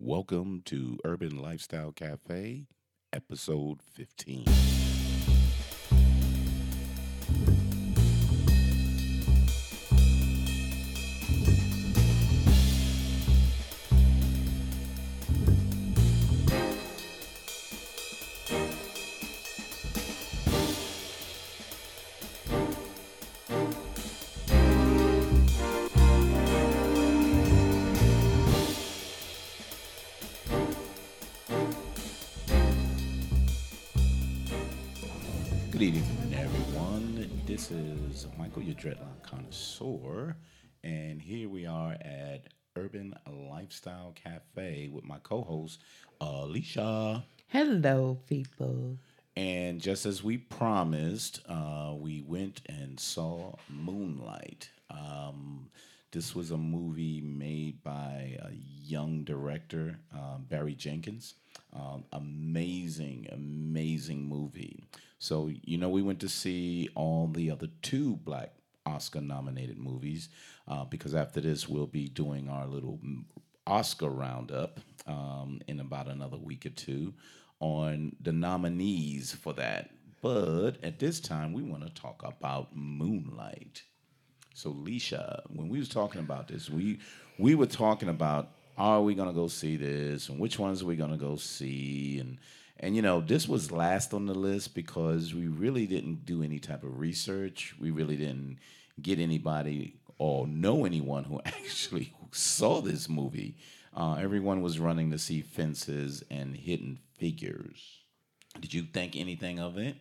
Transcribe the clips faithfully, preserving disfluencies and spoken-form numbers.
Welcome to Urban Lifestyle Cafe, episode fifteen. Good evening, everyone. This is Michael, your dreadlock connoisseur, and here we are at Urban Lifestyle Cafe with my co-host Alicia. Hello, people. And just as we promised, uh, we went and saw Moonlight. Um, this was a movie made by a young director, uh, Barry Jenkins. Um, amazing, amazing movie. So, you know, we went to see all the other two black Oscar nominated movies uh, because after this, we'll be doing our little mm, Oscar roundup um, in about another week or two on the nominees for that. But at this time, we want to talk about Moonlight. So, Leisha, when we was talking about this, we we were talking about are we gonna go see this and which ones are we gonna go see and and you know this was last on the list because we really didn't do any type of research. We really didn't get anybody or know anyone who actually saw this movie. Uh, everyone was running to see Fences and Hidden Figures. Did you think anything of it?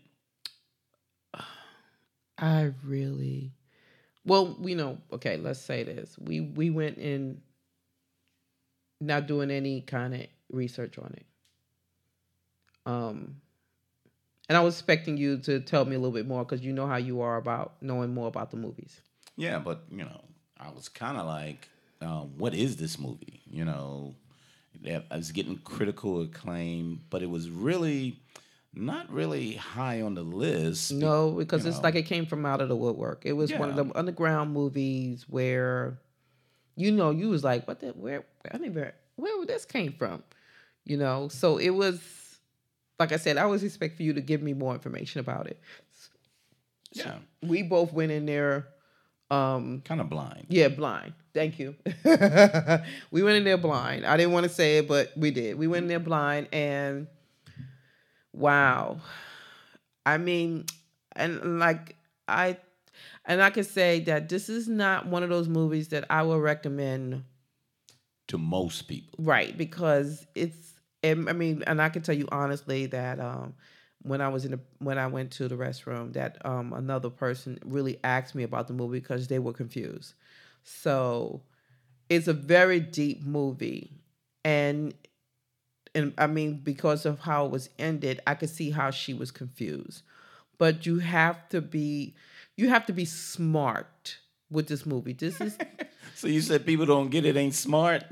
I really well, we know. Okay, let's say this. We we went in not doing any kind of research on it. Um, and I was expecting you to tell me a little bit more because you know how you are about knowing more about the movies. Yeah, but you know, I was kind of like, um, what is this movie? You know, that- I was getting critical acclaim, but it was really not really high on the list. be- No, You because it's know, like it came from out of the woodwork. It was one of yeah, the underground movies where you know you was like, what the where I never where this came from, you know. So it was like I said, I was expect for you to give me more information about it. yeah, We both went in there. Um, kind of blind. yeah, blind. Thank you. We went in there blind. I didn't want to say it, but we did. We went in there blind, and wow. I mean, and like I, and I could say that this is not one of those movies that I would recommend. To most people. Right, because it's. and- I mean, and I can tell you honestly that um, when I was in the when I went to the restroom, that um, another person really asked me about the movie because they were confused. So it's a very deep movie, and and I mean because of how it was ended, I could see how she was confused. But you have to be you have to be smart with this movie. This is So you said people don't get it ain't smart.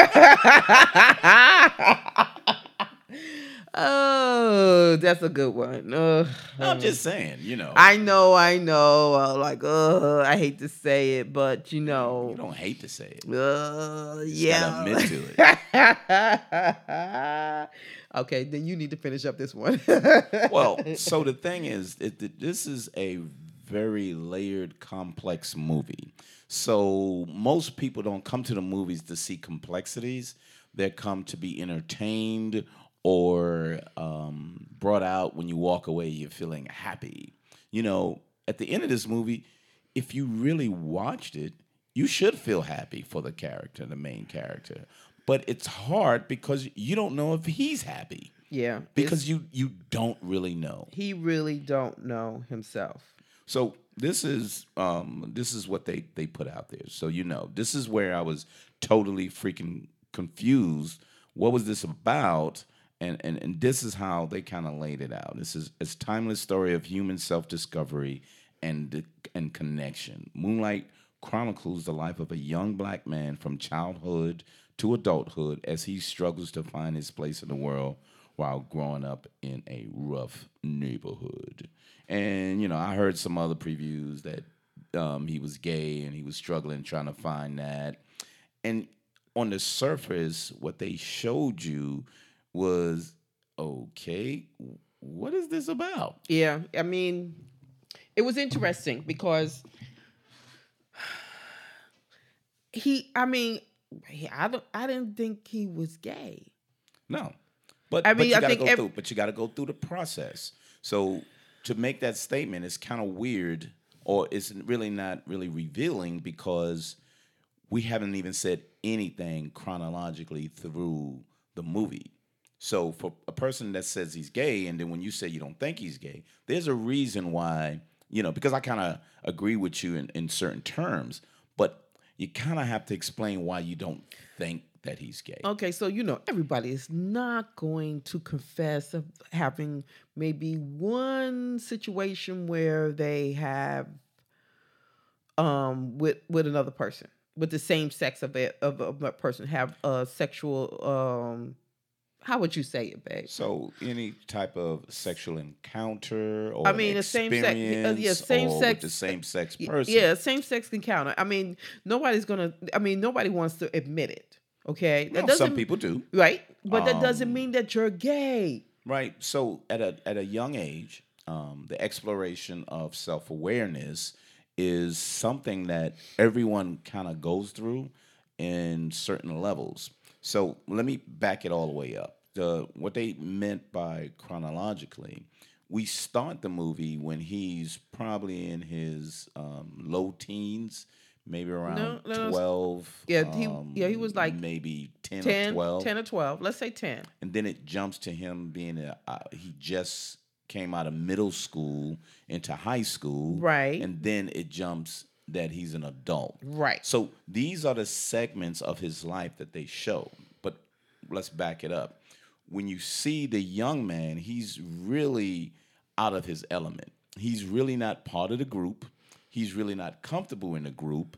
Oh, that's a good one. Ugh. I'm just saying, you know, I know, I know. Uh, like, uh, I hate to say it, but you you know, don't hate to say it. uh, You just gotta admit to it. yeah. Okay, then you need to finish up this one. Well, so the thing is, it, it- this is a very layered, complex movie. So most people don't come to the movies to see complexities. They come to be entertained or um, brought out when you walk away, you're feeling happy. You know, at the end of this movie, if you really watched it, you should feel happy for the character, the main character. But it's hard because you don't know if he's happy Yeah, it's because you you don't really know. he really don't know himself. So this is um this is what they they put out there. So you know, this is where I was totally freaking confused. What was this about? And and and this is how they kind of laid it out. This is it's timeless story of human self-discovery and and connection. Moonlight chronicles the life of a young black man from childhood to adulthood as he struggles to find his place in the world while growing up in a rough neighborhood. And you know, I heard some other previews that um, he was gay and he was struggling trying to find that. And on the surface, what they showed you was okay. What is this about? Yeah, I mean, it was interesting because he. I mean, he, I don't. I didn't think he was gay. No, but I but mean, you I got to think go ev- through. But you got to go through the process. So to make that statement is kind of weird, or it's really not really revealing because we haven't even said anything chronologically through the movie. So for a person that says he's gay, and then when you say you don't think he's gay, there's a reason why, you know, because I kind of agree with you in, in certain terms, but you kind of have to explain why you don't think that he's gay. Okay, so you know everybody is not going to confess of having maybe one situation where they have um with with another person with the same sex of a of a, of a person have a sexual um how would you say it, babe? So any type of sexual encounter I or an mean, the same sex, uh, yeah, experience same or with the sex, same sex y- person. yeah, same sex encounter. I mean, nobody's gonna. I mean, nobody wants to admit it. Okay, that Well, doesn't some people do. right, but that doesn't Um, mean that you're gay. Right. So at a at a young age, um, the exploration of self awareness is something that everyone kind of goes through in certain levels. So let me back it all the way up. The what they meant by chronologically, we start the movie when he's probably in his um, low teens, maybe around No, no, no. twelve, Yeah, he yeah he um, was like maybe ten or ten, twelve, ten or twelve. Let's say ten. and then it jumps to him being a, uh, he just came out of middle school into high school, Right. and then it jumps that he's an adult. Right. So these are the segments of his life that they show. But let's back it up. When you see the young man, he's really out of his element. He's really not part of the group. He's really not comfortable in the group.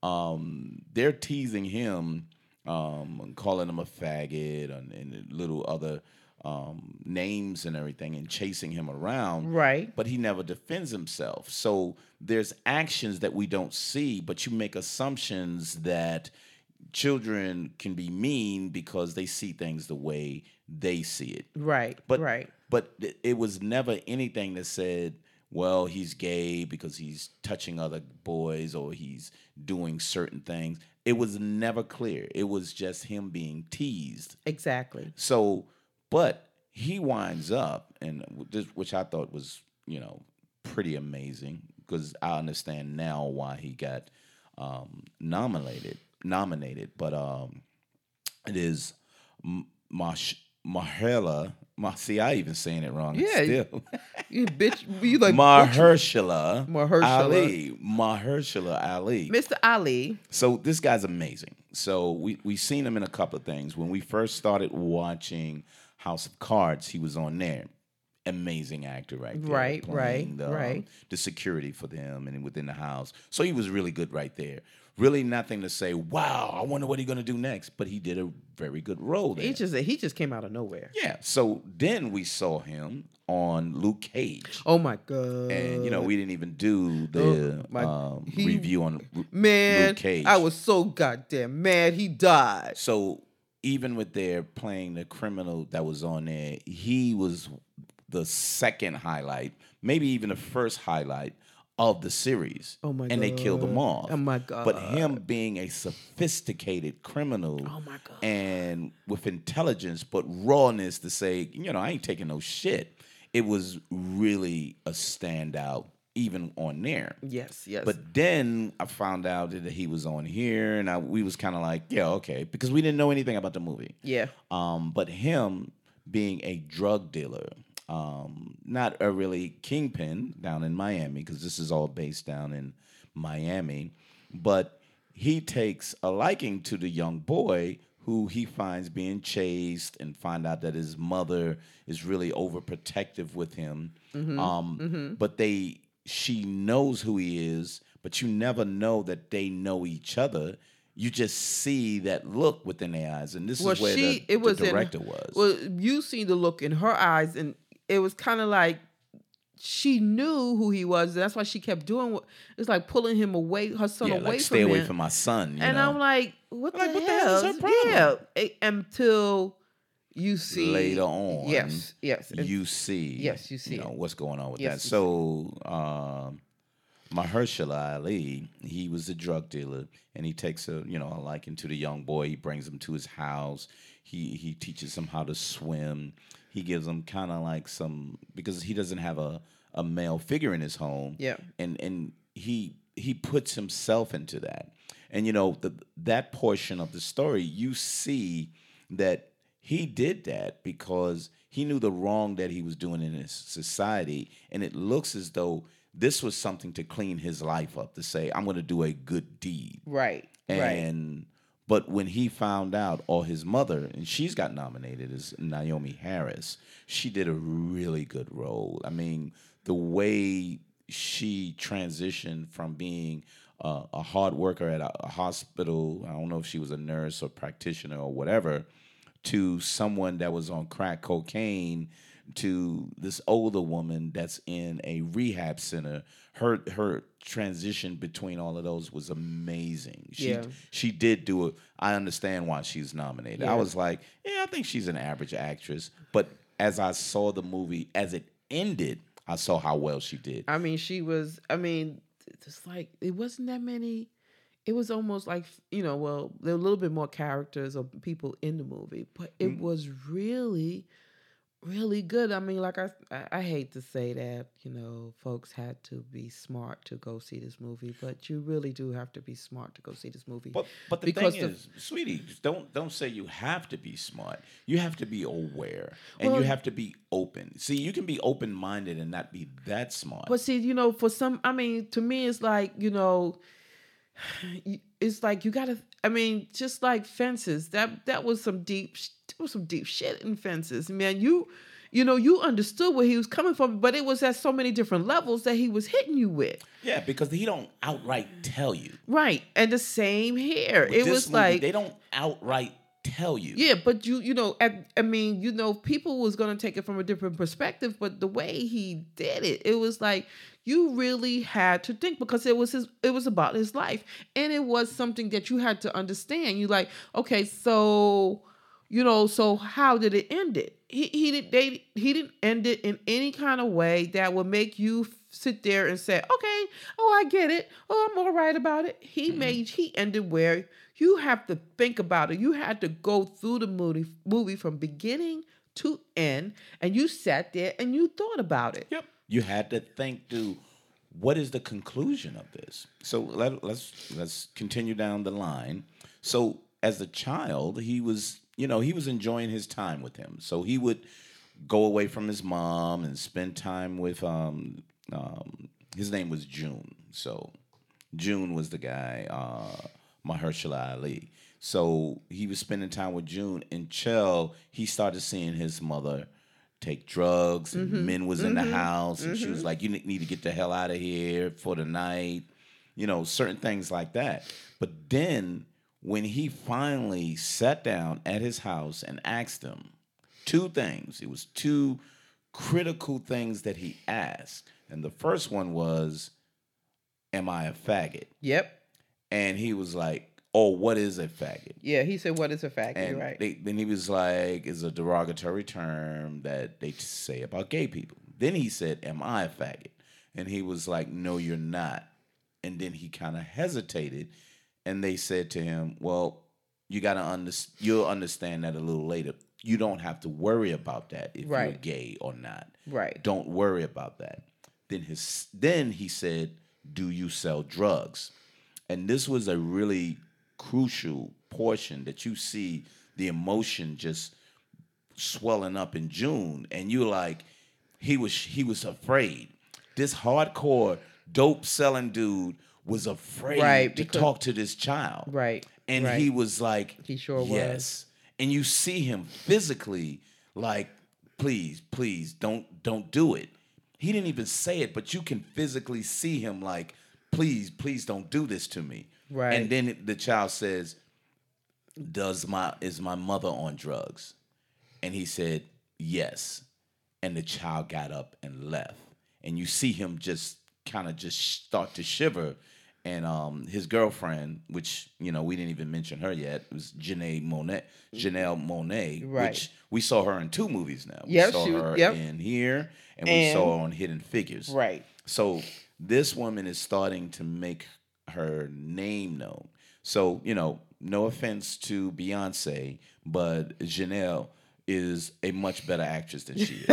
Um, they're teasing him, um, and calling him a faggot and, and little other um, names and everything, and chasing him around. Right. But he never defends himself. So there's actions that we don't see, but you make assumptions that children can be mean because they see things the way they see it. Right. But right. but th- it was never anything that said, well, he's gay because he's touching other boys or he's doing certain things. It was never clear. It was just him being teased. Exactly. So, but he winds up, and this, which I thought was, you know, pretty amazing because I understand now why he got um, nominated. Nominated, but um, it is M- Mash Mahershala. Ma- See, I even saying it wrong. Yeah. Still. You bitch. You like Mahershala Mahershala. Ali. Mahershala Ali. Mister Ali. So this guy's amazing. So we we seen him in a couple of things. When we first started watching House of Cards, he was on there. Amazing actor, right there, Right, playing right, the, um, right. the security for them and within the house. So he was really good right there. Really nothing to say, wow, I wonder what he's gonna do next. But he did a very good role there. He just he just came out of nowhere. Yeah. So then we saw him on Luke Cage. Oh my god. And you know, we didn't even do the Oh, my- um, he- review on Lu- Man, Luke Cage. I was so goddamn mad he died. So even with their playing the criminal that was on there, he was the second highlight, maybe even the first highlight of the series. Oh my and they killed him God. off. Oh my God. But him being a sophisticated criminal, Oh my God. and with intelligence but rawness to say, you know, I ain't taking no shit. It was really a standout, even on there. Yes, yes. But then I found out that he was on here, and I, we was kind of like, yeah, okay, because we didn't know anything about the movie. yeah. Um, but him being a drug dealer, um, not a really kingpin down in Miami, because this is all based down in Miami, but he takes a liking to the young boy who he finds being chased, and find out that his mother is really overprotective with him. Um, But they, she knows who he is, but you never know that they know each other. You just see that look within their eyes, and this Well, is where she the, it was the in- director was. Well, you see the look in her eyes, and it was kind of like she knew who he was. That's why she kept doing what it's like pulling him away, her son Yeah, away like from stay away him. from my son, you And know. I'm like, what Like, the what the hell is hell? her problem? Yeah, A- until you Later see, on, yes, yes, and- you see, yes, you you see know, it. what's going on with Yes, that. you see. So, um, Mahershala Ali, he was a drug dealer, and he takes a you know a liking to the young boy. He brings him to his house. He he teaches him how to swim. He gives him kind of like some because he doesn't have a, a male figure in his home. Yeah. and and he he puts himself into that. And you know the that portion of the story, you see that he did that because he knew the wrong that he was doing in his society, and it looks as though this was something to clean his life up, to say, I'm going to do a good deed. Right, right. And but when he found out, or his mother, and she's got nominated as Naomi Harris, she did a really good role. I mean, the way she transitioned from being uh, a hard worker at a, a hospital, I don't know if she was a nurse or practitioner or whatever, to someone that was on crack cocaine, to this older woman that's in a rehab center. Her her transition between all of those was amazing. She Yeah. she did do it. I understand why she's nominated. I Yeah. was like, yeah, I think she's an average actress. But as I saw the movie, as it ended, I saw how well she did. I mean, she was. I mean, it's like it wasn't that many. It was almost like you know, well, there were a little bit more characters or people in the movie, but it was really, really good. I mean, like I, I, I hate to say that you know, folks had to be smart to go see this movie, but you really do have to be smart to go see this movie. But but the because thing the- is, sweetie, don't don't say you have to be smart. You have to be aware, and Well- you have to be open. See, you can be open minded and not be that smart. But see, you know, for some, I mean, to me, it's like, you know, it's like you gotta. I mean, just like Fences, that that was some deep, sh- there was some deep shit in Fences, man. You, you know, you understood where he was coming from, but it was at so many different levels that he was hitting you with. Yeah, because he don't outright tell you. Right, and the same here. With It this was movie, like, they don't outright tell you. yeah, but you, you know, at, I mean, you know, people was gonna take it from a different perspective, but the way he did it, it was like you really had to think because it was his, it was about his life, and it was something that you had to understand. You like, okay, so, you know, so how did it end it? He he did they he didn't end it in any kind of way that would make you f- sit there and say, okay, oh, I get it. Oh, I'm all right about it. He made he ended where you have to think about it. You had to go through the movie movie from beginning to end, and you sat there and you thought about it. Yep. You had to think through what is the conclusion of this. So let, let's let's continue down the line. So as a child, he was, you know, he was enjoying his time with him. So he would go away from his mom and spend time with um, um his name was June. So June was the guy, uh, Mahershala Ali. So he was spending time with June. Until he started seeing his mother take drugs, and men was in the house, and she was like, "You ne- need to get the hell out of here for the night," you know, certain things like that. But then when he finally sat down at his house and asked him two things, it was two critical things that he asked, and the first one was, "Am I a faggot?" Yep. And he was like, "Oh, what is a faggot?" Yeah, he said, "What is a fact?" And You're right. they, then he was like, "It's a derogatory term that they say about gay people." Then he said, "Am I a faggot?" And he was like, "No, you're not." And then he kind of hesitated, and they said to him, "Well, you gotta under, you'll understand that a little later. You don't have to worry about that if you're Right. gay or not. Right. Don't worry about that." Then his then he said, "Do you sell drugs?" And this was a really crucial portion that you see the emotion just swelling up in June, and you're like, he was he was afraid. This hardcore dope selling dude was afraid Right, to because- talk to this child. Right, And right. he was like, He sure was. yes. And you see him physically like, please, please, don't don't do it. He didn't even say it, but you can physically see him like, please, please don't do this to me. Right. And then the child says, Does my is my mother on drugs? And he said, yes. And the child got up and left. and you see him just kind of just start to shiver. And um, his girlfriend, which you know we didn't even mention her yet, was Janelle Monet. Janelle Monet, Right. which we saw her in two movies now. We Yep, saw she- her yep. in Here, and we And- saw her on Hidden Figures. Right. So this woman is starting to make her name known. So you know, no offense to Beyonce, but Janelle is a much better actress than she is.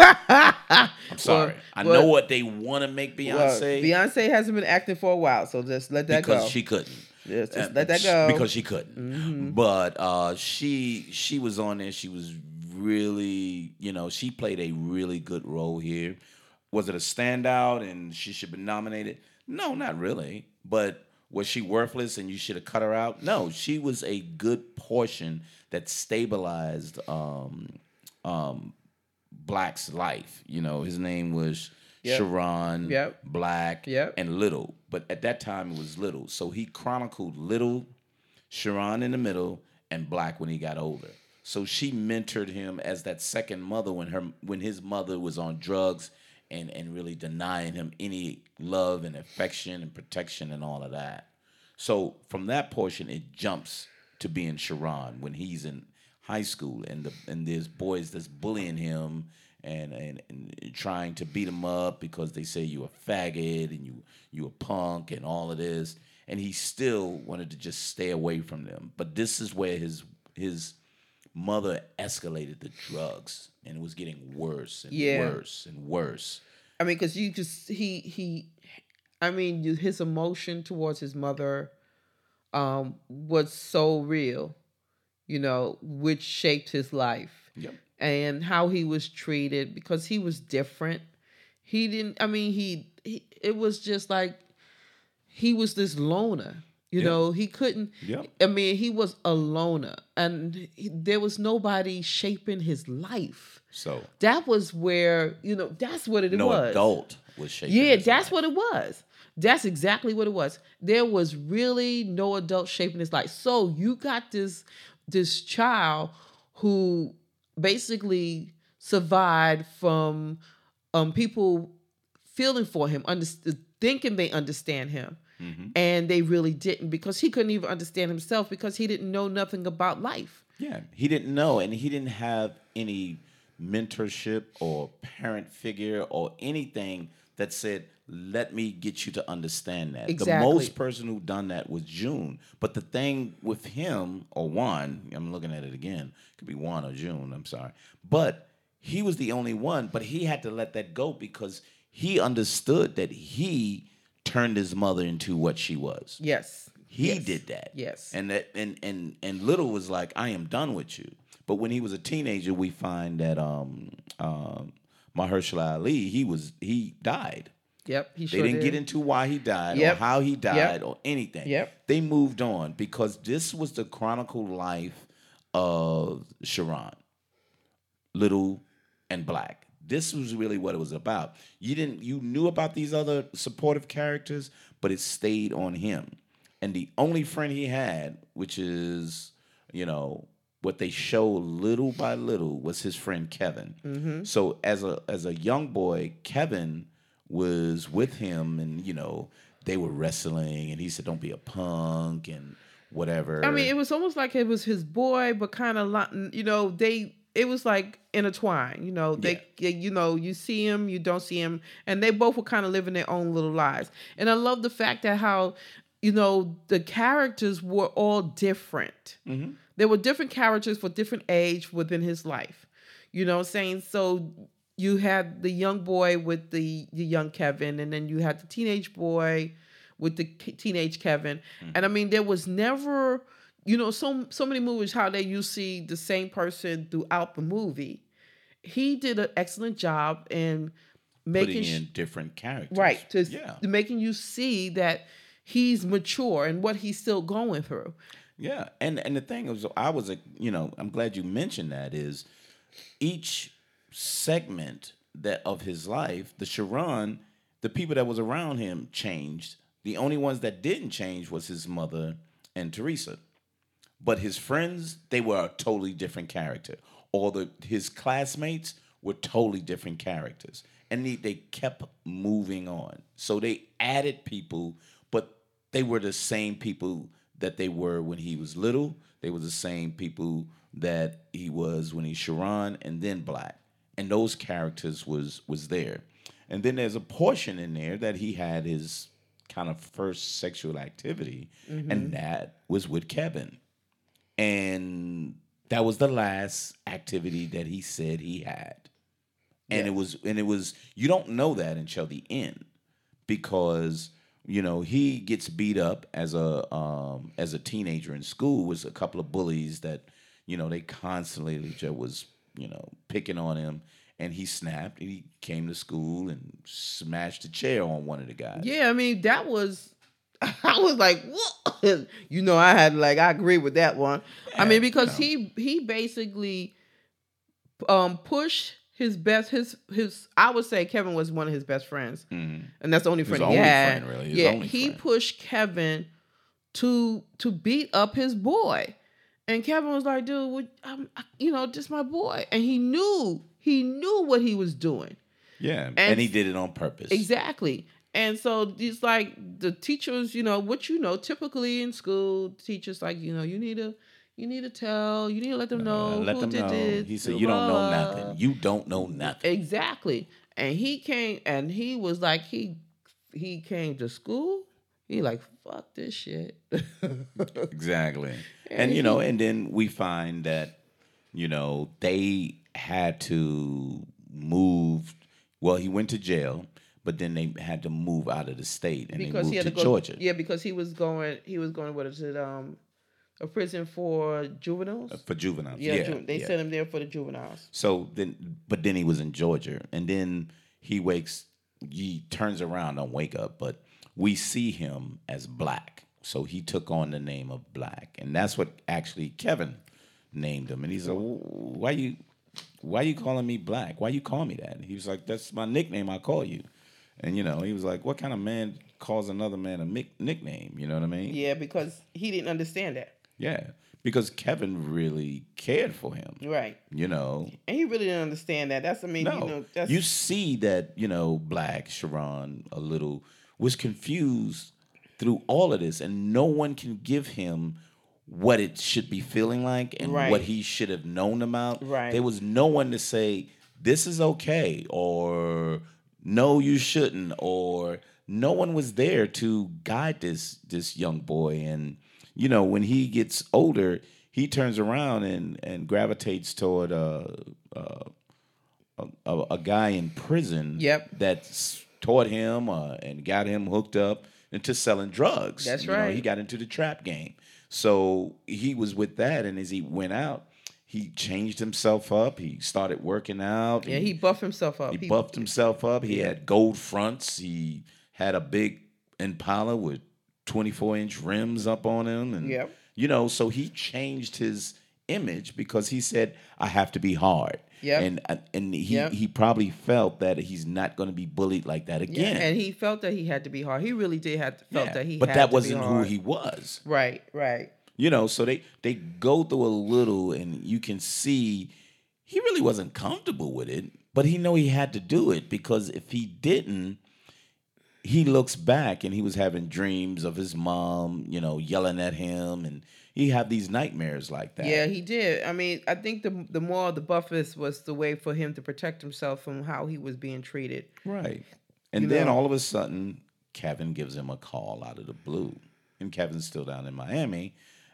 I'm sorry. I well- know what they want to make Well, Beyonce Beyonce hasn't been acting for a while, so just let that because go. she couldn't. Just- just Uh, let that sh- go. because she couldn't. But uh, she she was on there. She was really, you know, she played a really good role here. Was it a standout and she should be nominated? No, not really. But was she worthless and you should have cut her out? No, she was a good portion that stabilized um, um, Black's life. You know, his name was Yep. Sharon, Yep. Black, Yep. and Little. But at that time, it was Little. So he chronicled Little, Sharon in the middle, and Black when he got older. So she mentored him as that second mother when her when his mother was on drugs and, and really denying him any love and affection and protection and all of that. So from that portion, it jumps to being Sharon when he's in high school and the and there's boys that's bullying him and, and, and trying to beat him up because they say you a faggot and you you a punk and all of this. And he still wanted to just stay away from them. But this is where his his mother escalated the drugs and it was getting worse and Yeah. worse and worse. I mean, because you just he he, I mean, you- his emotion towards his mother, um, was so real, you know, which shaped his life Yep. and how he was treated because he was different. He didn't. I mean, he, he it was just like he was this loner. You Yep. know, he couldn't. Yep. I mean, he was a loner, and he, there was nobody shaping his life. So That was where, you know, that's what it no was. adult was shaking. Yeah, his that's life. what it was. That's exactly what it was. There was really no adult shaping his life. So you got this this child who basically survived from um, people feeling for him, under, thinking they understand him. Mhm. And they really didn't because he couldn't even understand himself because he didn't know nothing about life. Yeah, he didn't know, and he didn't have any mentorship or parent figure or anything that said, "Let me get you to understand that." The Exactly. most person who done that was June. But the thing with him or Juan, I'm looking at it again. Could be Juan or June. I'm sorry, but he was the only one. But he had to let that go because he understood that he turned his mother into what she was. Yes. He Yes. did that. Yes. And that and and and Little was like, I am done with you. But when he was a teenager, we find that um um Mahershala Ali, he was he died. Yep. He They sure didn't did. get into why he died Yep. or how he died Yep. or anything. Yep. They moved on because this was the chronicled life of Sharon, Little and Black. This was really what it was about. You didn't you knew about these other supportive characters, but it stayed on him. And the only friend he had, which is, you know, what they show little by little, was his friend Kevin. Mm-hmm. So as a as a young boy, Kevin was with him, and you know they were wrestling, and he said, "Don't be a punk," and whatever. I mean, it was almost like it was his boy, but kind of, you know, they, it was like intertwined, you know, they, they, you know, you see him, you don't see him, and they both were kind of living their own little lives. And I love the fact that how, you know, the characters were all different. Mm-hmm. There were different characters for different age within his life. You know what I'm saying? So you had the young boy with the, the young Kevin, and then you had the teenage boy with the k- teenage Kevin. Mm-hmm. And I mean, there was never, you know, so so many movies how they you see the same person throughout the movie. He did an excellent job in making putting sh- in different characters, right to, yeah, to making you see that he's mature and what he's still going through. yeah. And and the thing was, I was a, you know, I'm glad you mentioned that. Is each segment that of his life, the Sharon, the people that was around him changed. The only ones that didn't change was his mother and Teresa. But his friends, they were a totally different character. All the his classmates were totally different characters, and they, they kept moving on. So they added people, but they were the same people that they were when he was little. They were the same people that he was when he's Sharon and then Black. And those characters was was there. And then there's a portion in there that he had his kind of first sexual activity, mm-hmm. and that was with Kevin. And that was the last activity that he said he had. And yeah. it was and it was you don't know that until the end, because you know he gets beat up as a um, as a teenager in school. Was a couple of bullies that you know they constantly just was you know picking on him, and he snapped. And he came to school and smashed a chair on one of the guys. Yeah, I mean that was I was like, what? You know, I had like I agree with that one. Yeah, I mean because you know. he he basically um pushed. His best, his his. I would say Kevin was one of his best friends, mm-hmm. and that's the only friend his he only had. Friend, really. His yeah, only he friend. pushed Kevin to to beat up his boy, and Kevin was like, "Dude, what, I'm, you know, just my boy," and he knew he knew what he was doing. Yeah, and, and he did it on purpose. Exactly. And so it's like the teachers, you know, what you know, typically in school, teachers like, you know, you need to. You need to tell. You need to let them know. Uh, let who them did know. This, he said, "You don't know nothing. You don't know nothing." Exactly. And he came, and he was like, he he came to school. He like, fuck this shit. Exactly. And, and you know, and then we find that you know they had to move. Well, he went to jail, but then they had to move out of the state, and because they moved he had to, to go, Georgia. Yeah, because he was going. He was going. What is it? Um. A prison for juveniles? For juveniles, yeah. yeah ju- they yeah. sent him there for the juveniles. So then, but then he was in Georgia, and then he wakes, he turns around, don't wake up, but we see him as Black. So he took on the name of Black, and that's what actually Kevin named him. And he's like, "Why you, why you calling me Black? Why you call me that?" He was like, "That's my nickname. I call you." And you know, he was like, "What kind of man calls another man a mic- nickname?" You know what I mean? Yeah, because he didn't understand that. Yeah, because Kevin really cared for him. Right. You know. And he really didn't understand that. That's, I mean, no. you know. That's... You see that, you know, Black, Sharon, a little, was confused through all of this. And no one can give him what it should be feeling like and right. what he should have known about. Right. There was no one to say, this is okay, or no, you shouldn't, or no one was there to guide this this young boy. And you know, when he gets older, he turns around and, and gravitates toward a, a, a, a guy in prison yep. that taught him uh, and got him hooked up into selling drugs. That's you right. know, he got into the trap game. So he was with that, and as he went out, he changed himself up. He started working out. Yeah, he, he buffed himself up. He, he buffed himself up. He yeah. had gold fronts. He had a big Impala with twenty-four inch rims up on him, and yep. you know, so he changed his image because he said, "I have to be hard." Yeah, and and he yep. he probably felt that he's not going to be bullied like that again. Yeah, and he felt that he had to be hard. He really did have to, felt yeah, that he. But had that to wasn't be who hard. he was. Right, right. You know, so they they go through a little, and you can see he really wasn't comfortable with it, but he know he had to do it because if he didn't. He looks back and he was having dreams of his mom, you know, yelling at him, and he had these nightmares like that. Yeah, he did. I mean, I think the the more the buffest was the way for him to protect himself from how he was being treated. Right. And you then know. all of a sudden, Kevin gives him a call out of the blue. And Kevin's still down in Miami,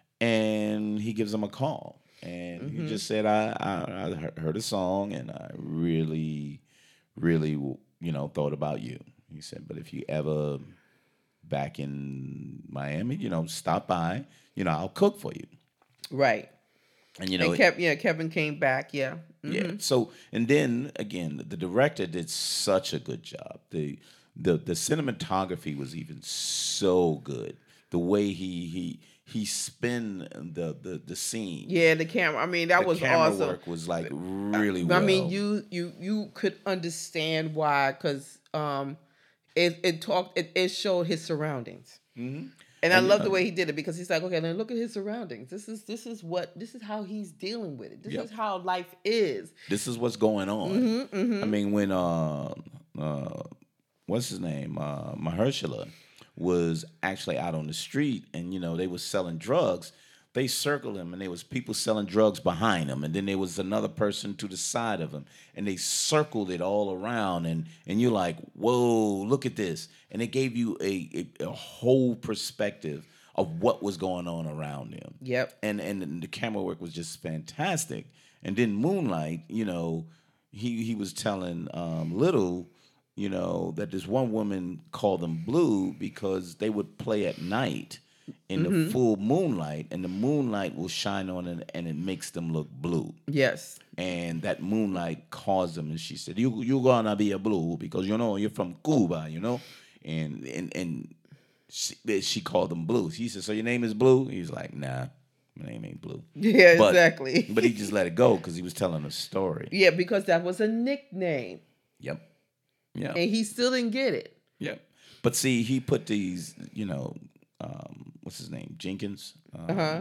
and he gives him a call. And mm-hmm. he just said, I, I, I heard a song, and I really, really, you know, thought about you. He said, but if you ever back in Miami, you know, stop by, you know, I'll cook for you. Right. And, you know, and Kev, yeah, Kevin came back. Yeah. Mm-hmm. Yeah. So, and then again, the director did such a good job. The, the, the cinematography was even so good. The way he, he, he spin the, the, the scene. Yeah, the camera. I mean, that the was camera awesome. work was like really I, well. I mean, you, you, you could understand why, because, um, It it talked it, it showed his surroundings, mm-hmm. And I And you love the know, way he did it because he's like, okay, now look at his surroundings. This is this is what this is how he's dealing with it. This yep, is how life is. this is what's going on. Mm-hmm, I mm-hmm. mean, when uh, uh, what's his name, uh, Mahershala was actually out on the street, and you know they was selling drugs. They circled him, and there was people selling drugs behind him, and then there was another person to the side of him, and they circled it all around, and and you're like, whoa, look at this, and it gave you a a, a whole perspective of what was going on around them, Yep. and and the camera work was just fantastic. And then Moonlight, you know, he he was telling um, Little, you know, that this one woman called them blue because they would play at night in the full moonlight, and the moonlight will shine on it, and it makes them look blue. Yes. And that moonlight caused them, and she said, "You you're gonna be a blue because you know you're from Cuba, you know," and and and she, she called them blue. He said, "So your name is Blue?" He's like, "Nah, my name ain't Blue." Yeah, But exactly. but he just let it go because he was telling a story. Yeah, because that was a nickname. Yep. Yeah. And he still didn't get it. Yep. But see, he put these, you know, um, what's his name, Jenkins, um, Uh-huh.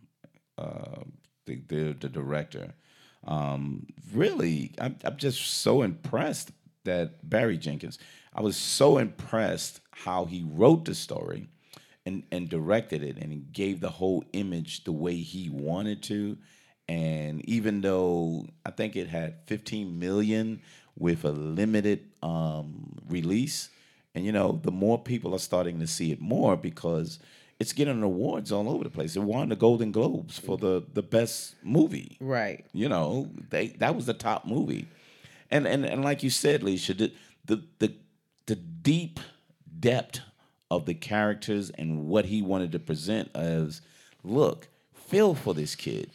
uh, the, the the director. Um, really, I'm I'm just so impressed that Barry Jenkins. I was so impressed how he wrote the story, and and directed it, and he gave the whole image the way he wanted to. And even though I think it had fifteen million with a limited um, release, and you know, the more people are starting to see it more because it's getting awards all over the place. It won the Golden Globes for the the best movie. Right. You know, they that was the top movie, and and and like you said, Leisha, the the the, the deep depth of the characters and what he wanted to present as, look, feel for this kid.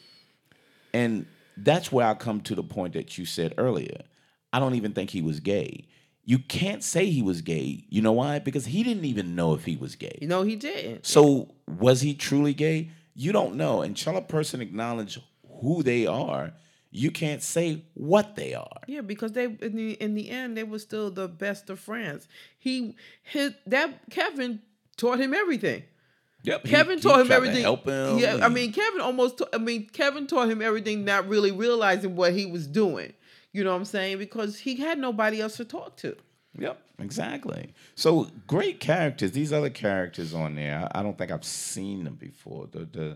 And that's where I come to the point that you said earlier. I don't even think he was gay. You can't say he was gay. You know why? Because he didn't even know if he was gay. You know, he didn't. So was he truly gay? You don't know. Until a person acknowledge who they are, you can't say what they are. Yeah, because they in the in the end they were still the best of friends. He his that Kevin taught him everything. Yep. he- Kevin he taught him tried to everything. help him. Yeah, I He- mean Kevin almost. ta- I mean Kevin taught him everything, not really realizing what he was doing. You know what I'm saying? Because he had nobody else to talk to. Yep, exactly. So great characters. These other characters on there, I I don't think I've seen them before. The the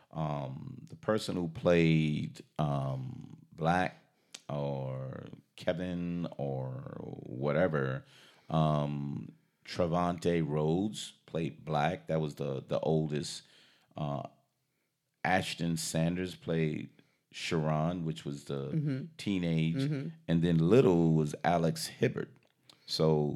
um the person who played um Black or Kevin or whatever, um Trevante Rhodes played Black. That was the the oldest. Uh Ashton Sanders played Sharon, which was the teenage, and then Little was Alex Hibbert. So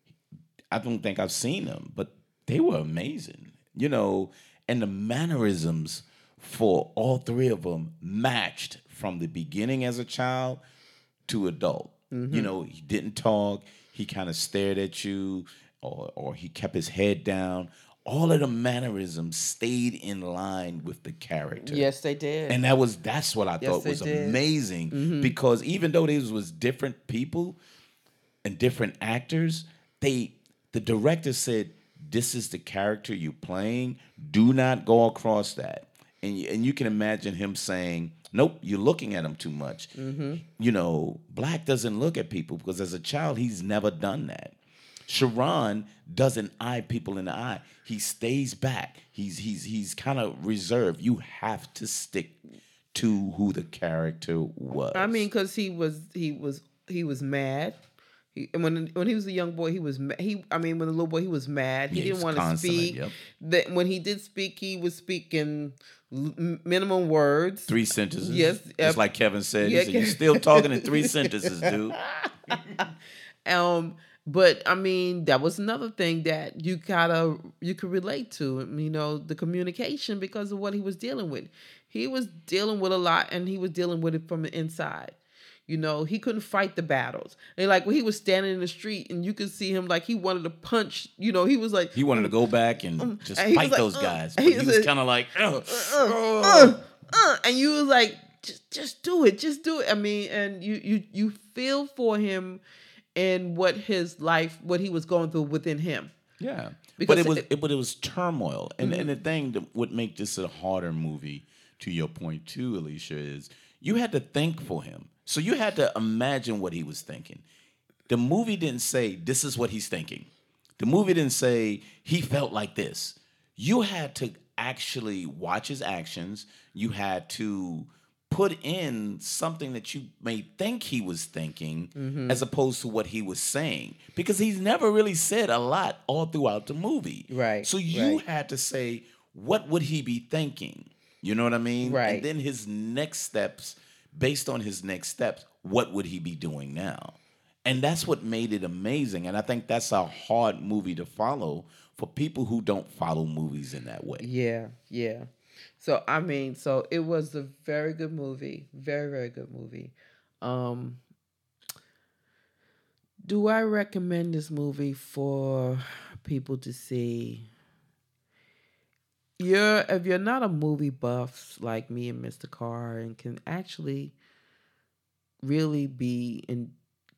I don't think I've seen them, but they were amazing, you know. And the mannerisms for all three of them matched from the beginning as a child to adult. You know, he didn't talk. He kind of stared at you, or or he kept his head down. All of the mannerisms stayed in line with the character. Yes, they did. And that was that's what I Yes, thought they was did. amazing because even though these was different people and different actors, they the director said, "This is the character you're playing. Do not go across that." And y- and you can imagine him saying, "Nope, you're looking at him too much." You know, Black doesn't look at people because as a child he's never done that. Sharon doesn't eye people in the eye. He stays back. He's he's he's kind of reserved. You have to stick to who the character was. I mean, because he was he was he was mad. He, and when when he was a young boy, he was ma- he. I mean, when a little boy, he was mad. He Yeah, he didn't was want to constantly, speak. yep. That when he did speak, he was speaking l- m- minimum words. Three sentences. Yes, Just uh, like Kevin said. yeah, he said, you're still talking in three sentences, dude. Um, but I mean, that was another thing that you gotta you could relate to. You know, the communication because of what he was dealing with. He was dealing with a lot, and he was dealing with it from the inside. You know, he couldn't fight the battles. And like when he was standing in the street, and you could see him like he wanted to punch. You know, he was like He wanted to go back and just and he was fight like, those uh, guys. and But he he was was like, kind of like, "Ugh, uh, ugh." uh, and you was like, just just do it, just do it. I mean, and you you you feel for him and what his life, what he was going through within him. Yeah, but because it was it, it, but it was turmoil, and mm-hmm. and the thing that would make this a harder movie, to your point too, Alicia, is you had to think for him, so you had to imagine what he was thinking. The movie didn't say this is what he's thinking. The movie didn't say he felt like this. You had to actually watch his actions. You had to put in something that you may think he was thinking Mm-hmm. as opposed to what he was saying. Because he's never really said a lot all throughout the movie. Right, So you right, had to say, what would he be thinking? You know what I mean? And right. then his next steps, based on his next steps, what would he be doing now? And that's what made it amazing. And I think that's a hard movie to follow for people who don't follow movies in that way. Yeah, yeah. So I mean, so it was a very good movie, very very good movie. Um, do I recommend this movie for people to see? You're if you're not a movie buff like me and Mister Carr and can actually really be and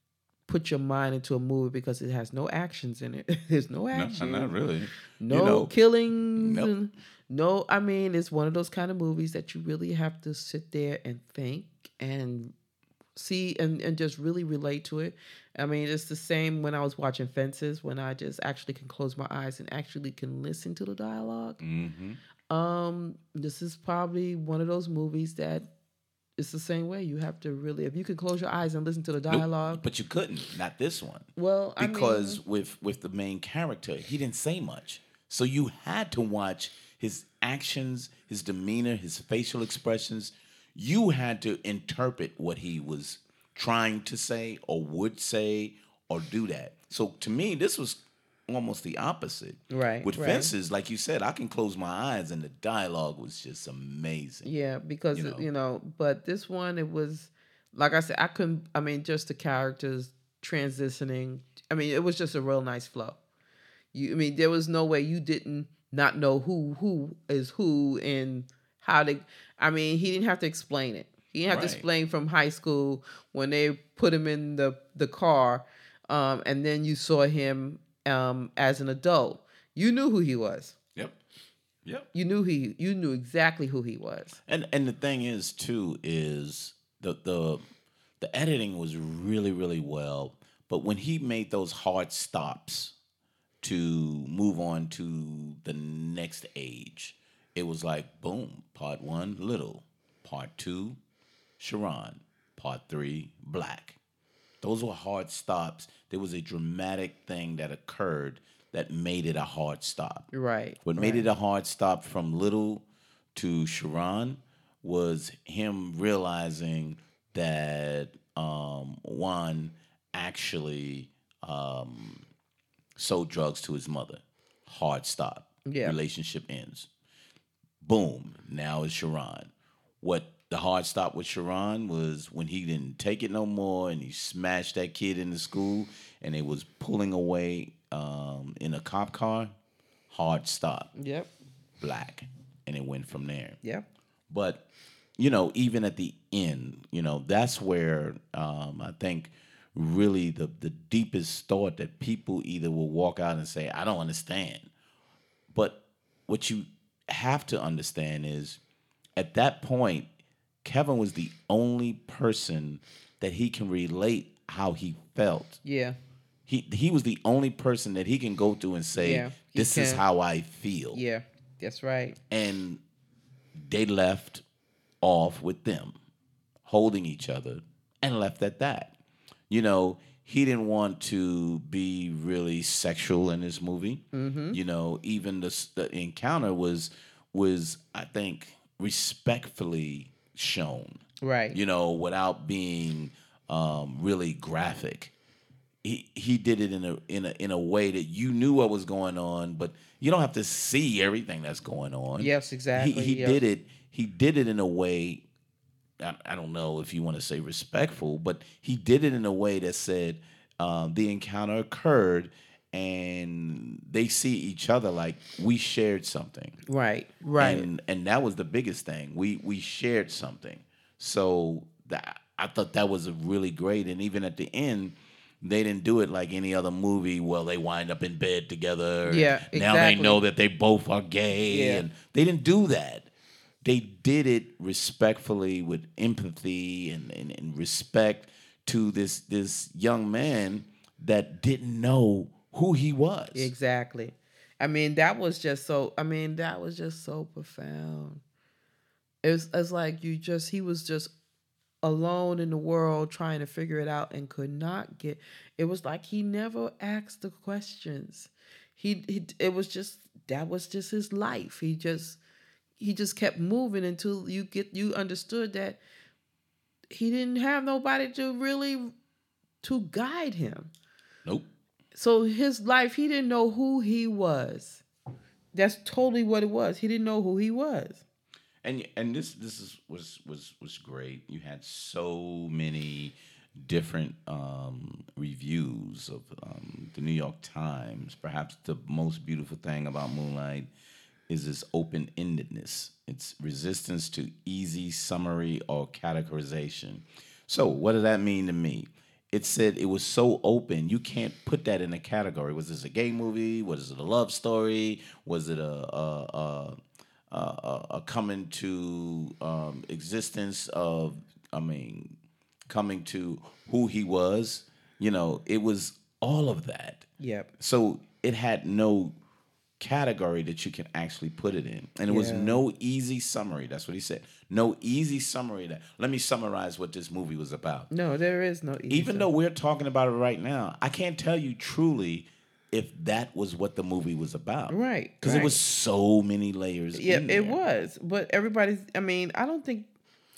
put your mind into a movie because it has no actions in it. There's no No, not action, really. You no know, killings, nope. and no. I mean, it's one of those kind of movies that you really have to sit there and think and see and, and just really relate to it. I mean, it's the same when I was watching Fences, when I just actually can close my eyes and actually can listen to the dialogue. Hmm. Um, this is probably one of those movies that it's the same way. You have to really, if you can close your eyes and listen to the Nope. dialogue. But you couldn't. Not this one. Well, I Because mean, with with the main character, he didn't say much. So you had to watch his actions, his demeanor, his facial expressions. You had to interpret what he was trying to say or would say or do that. So to me, this was almost the opposite. right, With right. Fences, like you said, I can close my eyes and the dialogue was just amazing. Yeah, because You it- know. you know, but this one it was like I said, I couldn't. I mean, just the characters transitioning. I mean, it was just a real nice flow. You, I mean, there was no way you didn't not know who who is who and how to. I mean, he didn't have to explain it. He didn't have to Right. explain from high school when they put him in the the car, um, and then you saw him um, as an adult. You knew who he was. Yep. Yep. You knew he. You knew exactly who he was. And and the thing is too is the the the editing was really really well, but when he made those hard stops to move on to the next age, it was like boom, part one, Little, part two, Sharon, part three, Black. Those were hard stops. There was a dramatic thing that occurred that made it a hard stop. Right. What made right. it a hard stop from Little to Sharon was him realizing that um, Juan actually um, sold drugs to his mother. Hard stop. Yeah. Relationship ends. Boom. Now it's Sharon. What the hard stop with Sharon was when he didn't take it no more and he smashed that kid in the school and it was pulling away um, in a cop car. Hard stop. Yep. Black. And it went from there. Yep. But, you know, even at the end, you know, that's where um, I think really the, the deepest thought that people either will walk out and say, I don't understand. But what you have to understand is at that point, Kevin was the only person that he can relate how he felt. Yeah. He he was the only person that he can go through and say, Yeah, he this is can. how I feel. Yeah. That's right. And they left off with them holding each other and left at that. You know, he didn't want to be really sexual in this movie. Mm-hmm. You know, even the, the encounter was was I think respectfully shown. Right. You know, without being um, really graphic. He he did it in a in a in a way that you knew what was going on, but you don't have to see everything that's going on. Yes, exactly. He he Yep. did it. He did it in a way. I, I don't know if you want to say respectful, but he did it in a way that said um, the encounter occurred, and they see each other like we shared something. Right. Right. And and that was the biggest thing. We we shared something. So that I thought that was really great. And even at the end, they didn't do it like any other movie. Well, they wind up in bed together. Yeah, Now they exactly. know that they both are gay, Yeah. and they didn't do that. They did it respectfully with empathy and, and, and respect to this this young man that didn't know who he was. Exactly. I mean, that was just so. I mean, that was just so profound. It was, it's like you just. He was just alone in the world trying to figure it out and could not get. It was like he never asked the questions. He, he it was just that was just his life. He just he just kept moving until you get you understood that he didn't have nobody to really to guide him. Nope. So his life, he didn't know who he was. That's totally what it was. He didn't know who he was. And and this this is was was was great. You had so many different um, reviews of um, the New York Times. Perhaps the most beautiful thing about Moonlight is its open-endedness. It's resistance to easy summary or categorization. So what does that mean to me? It said it was so open, you can't put that in a category. Was this a gay movie? Was it a love story? Was it a a, a, a, a coming to um, existence of, I mean, coming to who he was? You know, it was all of that. Yep. So it had no category that you can actually put it in. And it was Yeah. no easy summary. That's what he said. No easy summary. That let me summarize what this movie was about. No, there is no easy. Even though we're talking about it right now, I can't tell you truly if that was what the movie was about. Right, Because right. it was so many layers. Yeah, in it there. was. But everybody's, I mean, I don't think,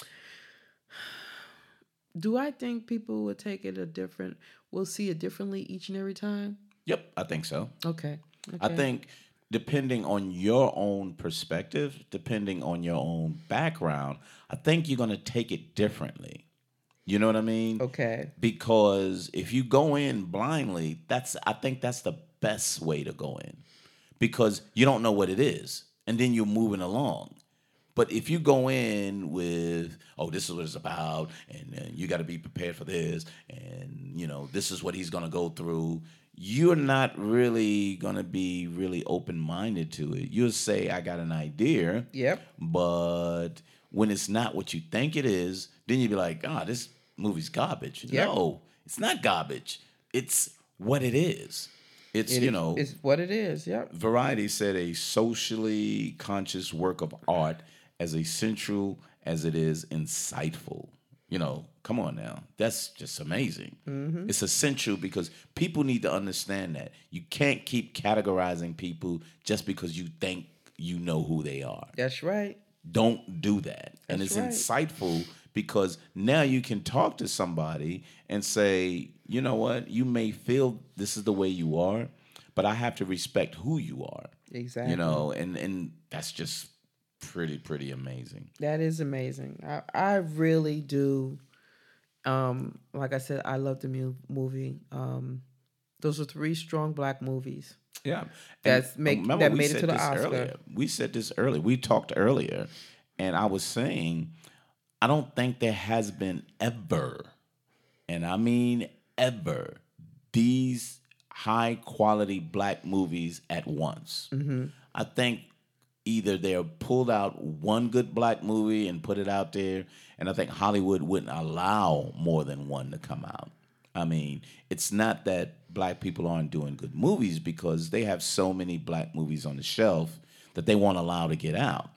do I think people would take it a different, will see it differently each and every time? Yep, I think so. Okay. I okay. think depending on your own perspective, depending on your own background, I think you're going to take it differently. You know what I mean? Okay. Because if you go in blindly, that's I think that's the best way to go in. Because you don't know what it is. And then you're moving along. But if you go in with, oh, this is what it's about, and, and you got to be prepared for this, and, you know, this is what he's going to go through, you're not really going to be really open-minded to it. You'll say, I got an idea. Yep. But when it's not what you think it is, then you'll be like, ah, oh, this movie's garbage. Yep. No, it's not garbage. It's what it is. It's, It you is- know. It's what it is. Yep. Variety said a socially conscious work of art as essential as it is insightful. You know, come on now. That's just amazing. Mm-hmm. It's essential because people need to understand that. You can't keep categorizing people just because you think you know who they are. That's right. Don't do that. And That's it's right. insightful because now you can talk to somebody and say, you know what, you may feel this is the way you are, but I have to respect who you are. Exactly. You know, and, and that's just pretty, pretty amazing. That is amazing. I, I really do. Um, like I said, I love the mu- movie. Um, those are three strong black movies. Yeah. That's And make- remember that we made it said to the this Oscar. earlier. We said this earlier. We talked earlier, and I was saying, I don't think there has been ever, and I mean ever, these high quality black movies at once. Mm-hmm. I think either they're pulled out one good black movie and put it out there, and I think Hollywood wouldn't allow more than one to come out. I mean, it's not that black people aren't doing good movies because they have so many black movies on the shelf that they won't allow to get out.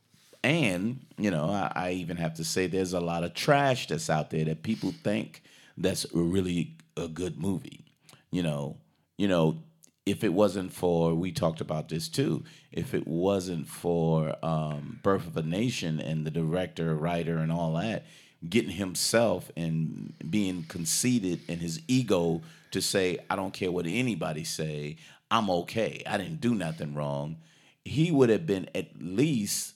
And, you know, I, I even have to say there's a lot of trash that's out there that people think that's really a good movie. You know, you know, if it wasn't for, we talked about this too, if it wasn't for um, Birth of a Nation and the director, writer, and all that, getting himself and being conceited in his ego to say, I don't care what anybody say, I'm okay, I didn't do nothing wrong, he would have been at least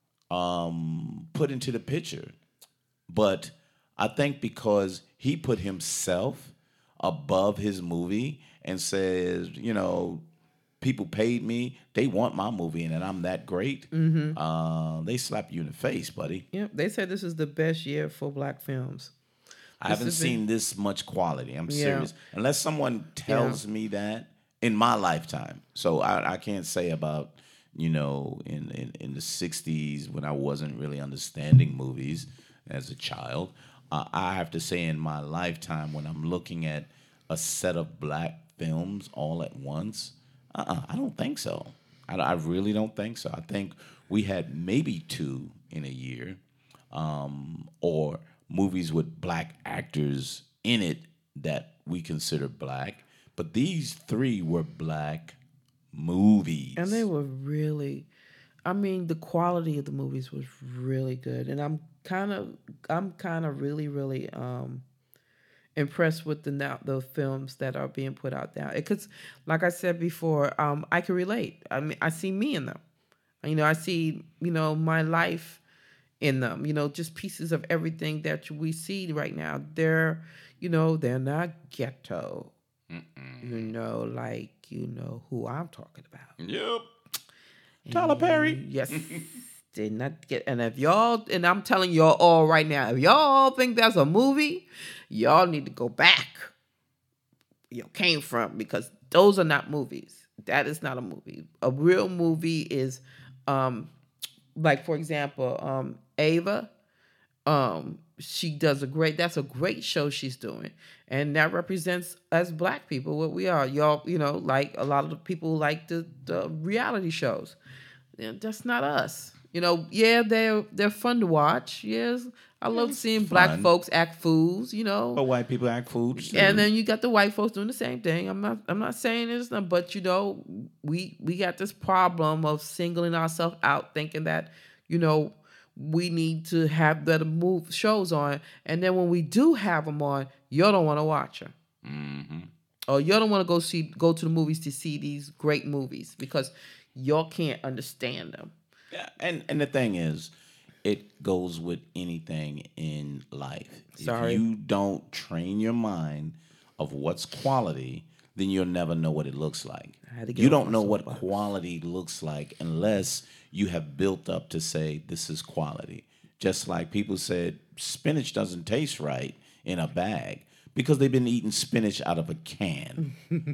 um, put into the picture. But I think because he put himself above his movie and says, you know, people paid me, they want my movie, and I'm that great, Mm-hmm. uh, they slap you in the face, buddy. Yep. They said this is the best year for black films. I This haven't has been seen this much quality. I'm yeah, serious. Unless someone yeah. tells me that in my lifetime. So I, I can't say about, you know, in, in, in the sixties when I wasn't really understanding movies as a child. Uh, I have to say in my lifetime when I'm looking at a set of black films all at once, uh-uh, I don't think so. I, I really don't think so. I think we had maybe two in a year, um, or movies with black actors in it that we consider black. But these three were black And they movies. were really, I mean, the quality of the movies was really good, and I'm kind of, I'm kind of really, really um impressed with the now the films that are being put out now. Because, like I said before, um, I can relate. I mean, I see me in them. You know, I see, you know, my life in them. You know, just pieces of everything that we see right now. They're, you know, they're not ghetto. You know, like you know who I'm talking about. Yep. Tyler Perry. And yes, did not get. And if y'all, and I'm telling y'all all right now, if y'all think that's a movie, y'all need to go back. You came from because those are not movies. That is not a movie. A real movie is, um, like for example, um, Ava. Um, she does a great. That's a great show she's doing, and that represents as Black people what we are. Y'all, you know, like a lot of the people like the the reality shows. Yeah, that's not us. You know, yeah, they're they're fun to watch. Yes, I Yeah, love it's seeing Black fun. folks act fools. You know, But white people act fools and too. then you got the white folks doing the same thing. I'm not I'm not saying it's not, but you know, we we got this problem of singling ourselves out, thinking that you know we need to have better move shows on, and then when we do have them on, you don't want to watch them, Hmm. or you don't want to go see go to the movies to see these great movies because y'all can't understand them. Yeah, and and the thing is, it goes with anything in life. If Sorry. you don't train your mind of what's quality, then you'll never know what it looks like. I had to get You off don't my know what soapbox. quality looks like unless you have built up to say this is quality. Just like people said, spinach doesn't taste right in a bag because they've been eating spinach out of a can.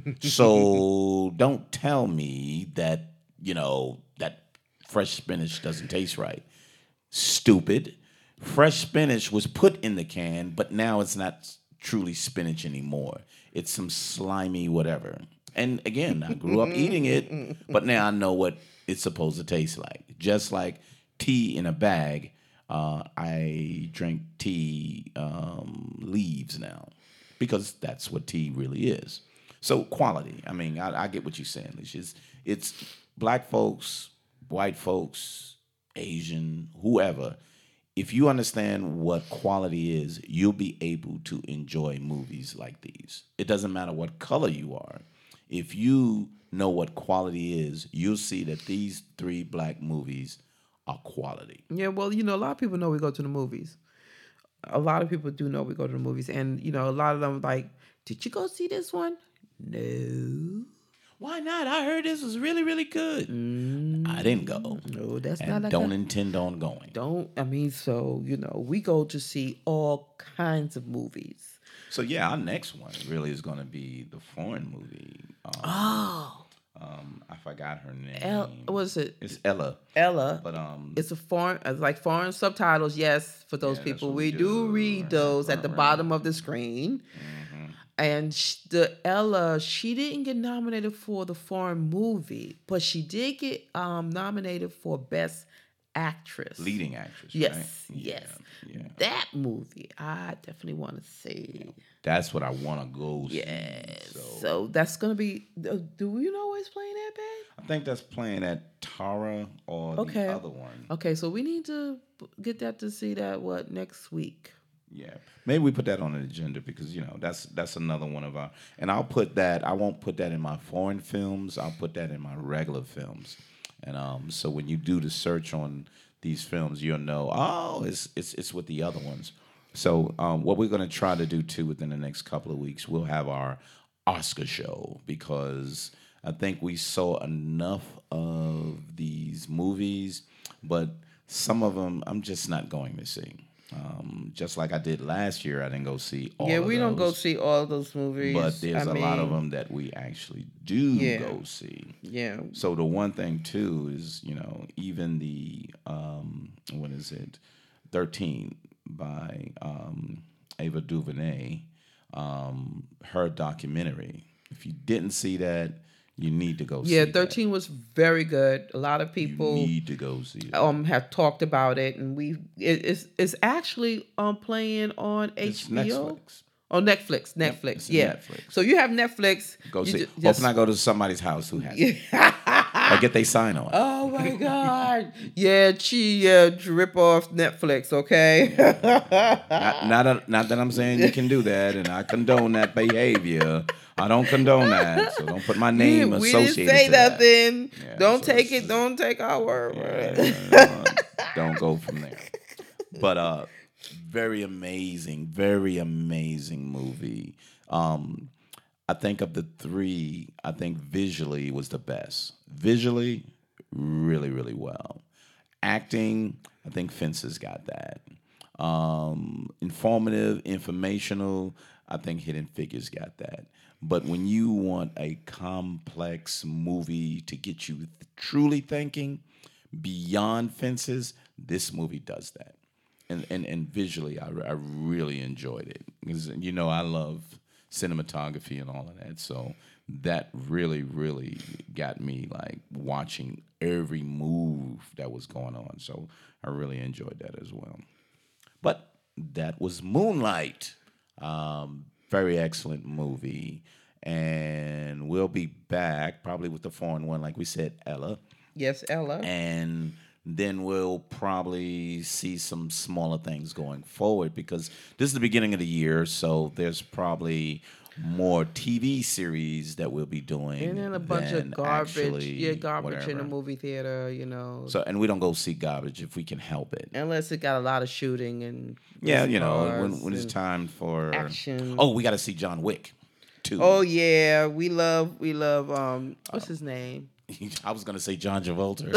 So don't tell me that, you know, that fresh spinach doesn't taste right. Stupid. Fresh spinach was put in the can, but now it's not truly spinach anymore. It's some slimy whatever. And again, I grew up eating it, but now I know what it's supposed to taste like. Just like tea in a bag, uh, I drink tea um, leaves now because that's what tea really is. So quality. I mean, I, I get what you're saying. It's just it's black folks, white folks, Asian, whoever. If you understand what quality is, you'll be able to enjoy movies like these. It doesn't matter what color you are. If you know what quality is, you'll see that these three black movies are quality. Yeah, well, you know, a lot of people know we go to the movies. A lot of people do know we go to the movies, and you know, a lot of them like, did you go see this one? No, Why not? I heard this was really, really good. I didn't go no, that's not and like don't a intend on going. don't. I mean, so you know, we go to see all kinds of movies. So yeah, our next one really is going to be the foreign movie. Um, Oh, um, I forgot her name. El, what was it? It's Ella, Ella. but um, It's a foreign, it's like foreign subtitles. Yes, for those yeah, that's people, what we we do do. read Right, those at right, the right. bottom of the screen. And sh- the Ella, she didn't get nominated for the foreign movie, but she did get um, nominated for best actress. leading actress. Yes, right? yes. Yeah, yeah. That movie, I definitely want to see. That's what I want to go see. Yes. So, So that's gonna be. uh, Do you know where it's playing at, babe? I think that's playing at Tara or Okay. the other one. Okay, so we need to get that to see that what next week. Yeah, maybe we put that on an agenda because you know that's that's another one of our. And I'll put that. I won't put that in my foreign films. I'll put that in my regular films. And um, so when you do the search on these films, you'll know. Oh, it's it's it's with the other ones. So um, what we're going to try to do too within the next couple of weeks, we'll have our Oscar show because I think we saw enough of these movies, but some of them I'm just not going to see. Um, just like I did last year, I didn't go see all Yeah, of we don't go those. see all those movies. But there's I a lot of mean, them that we actually do yeah, go see. yeah, So the one thing too is, you know, even the um, what is it, thirteen by um, Ava DuVernay, um, her documentary. If you didn't see that, you need to go yeah. see that. Thirteen was very good. A lot of You people need to go see that. um have talked about it, and we it, it's it's actually um playing on It's H B O. Netflix. Oh, Netflix, Yep, Netflix, it's yeah. Netflix. So you have Netflix. Go you see. ju- Hoping just I go to somebody's house who has it. Or get they sign on. Oh my God! Yeah, she uh, rip off Netflix. Okay. Not, not, a- not that I'm saying you can do that, and I condone that behavior. I don't condone that, so don't put my name we associated didn't say to that. nothing. Yeah, don't so take this it. is- Don't take our word for Yeah, it. yeah, uh, don't go from there. But uh, very amazing, very amazing movie. Um, I think of the three, I think visually was the best. Visually, really, really well. Acting, I think Fences got that. Um, informative, informational, I think Hidden Figures got that. But when you want a complex movie to get you th- truly thinking beyond Fences, this movie does that. And and, and visually, I, I really enjoyed it. 'Cause, you know, I love cinematography and all of that. So that really, really got me like watching every move that was going on. So I really enjoyed that as well. But that was Moonlight. Um, very excellent movie. And we'll be back probably with the foreign one, like we said, Ella. Yes, Ella. And then we'll probably see some smaller things going forward because this is the beginning of the year, so there's probably more T V series that we'll be doing. And then a bunch than of garbage. actually Yeah, garbage in the whatever. movie theater. You know. So, and we don't go see garbage if we can help it. Unless it got a lot of shooting and Yeah, race you know, when cars when it's and time for action. Oh, we got to see John Wick, too. Oh yeah, we love we love um what's his name? I was gonna say John Travolta.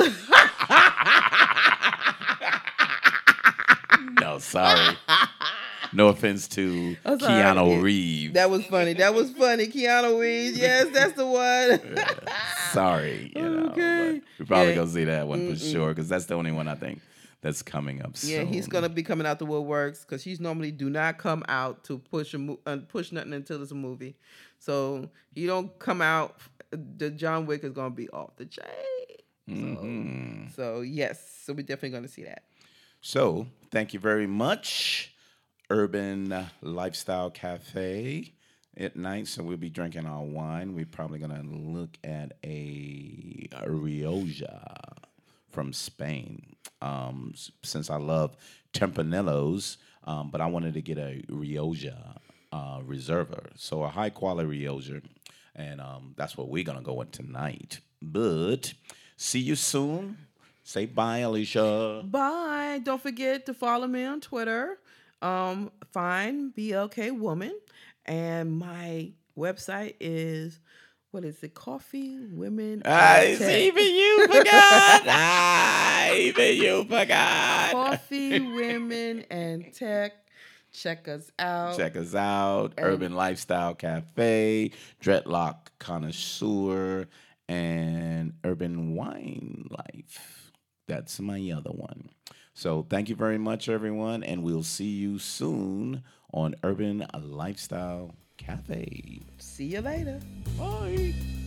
No, sorry. No offense to I'm sorry. Keanu Yeah, Reeves. That was funny. That was funny. Keanu Reeves. Yes, that's the one. Sorry, you know. Okay. But we probably Yeah. gonna see that one for sure because that's the only one I think that's coming up soon. Yeah, he's gonna be coming out the woodworks because he's normally do not come out to push a mo- uh, push nothing until it's a movie. So he don't come out. The John Wick is gonna be off the chain. Mhm. So yes, so we're definitely gonna see that. So, thank you very much, Urban Lifestyle Cafe at night. So we'll be drinking our wine. We're probably gonna look at a, a Rioja from Spain. Um, s- since I love Tempranillos, um, but I wanted to get a Rioja uh, Reserva, so a high quality Rioja, and um, that's what we're gonna go with tonight. But see you soon. Say bye, Alicia. Bye. Don't forget to follow me on Twitter. Um, find B L K Woman. And my website is, what is it? Coffee Women. Ah, and Tech. even you forgot. Ah, even you forgot. Coffee Women and Tech. Check us out. Check us out. And- Urban Lifestyle Cafe, Dreadlock Connoisseur, and Urban Wine Life. That's my other one. So thank you very much, everyone, and we'll see you soon on Urban Lifestyle Cafe. See you later. Bye.